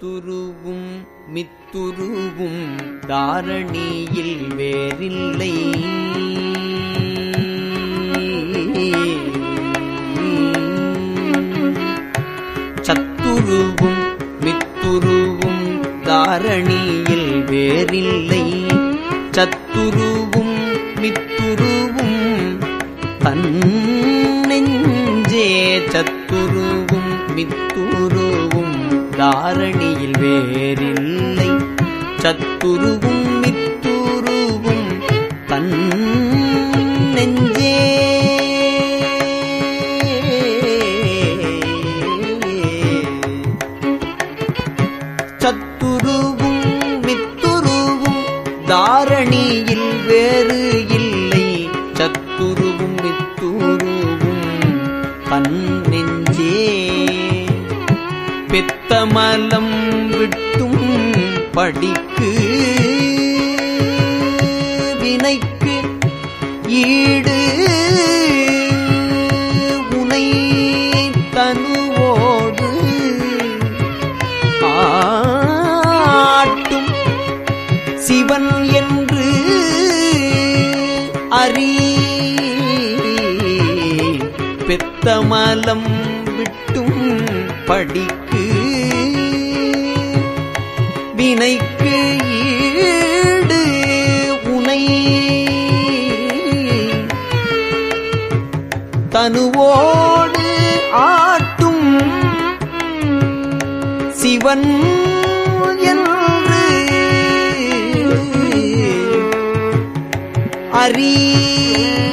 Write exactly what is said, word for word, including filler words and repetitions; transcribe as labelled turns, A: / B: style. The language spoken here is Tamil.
A: சத்துருவும் மித்துருவும் தாரணியில் வேறில்லை. சத்துருவும் மித்துருவும் தாரணியில் வேறில்லை. சத்துருவும் மித்துருவும் தன் நெஞ்சே. சத்துருவும் மித்துருவும் தாரணியில் வேறில்லை. சத்துருவும் மித்துருவும் தன் நெஞ்சே. சத்துருவும் மித்துருவும் தாரணியில் வேறு இல்லை. சத்துருவும் மித்துருவும் தன் நெஞ்சே. பெத்தமலம் விட்டும் படிக்கு வினைக்கு ஈடு உனை தனுவோடு ஆட்டும் சிவன் என்று அறி. பெத்தமலம் விட்டும் படிக்கு வினைக்கு ஈடு உனை தனுவோடு ஆட்டும் சிவன் என்று அறி.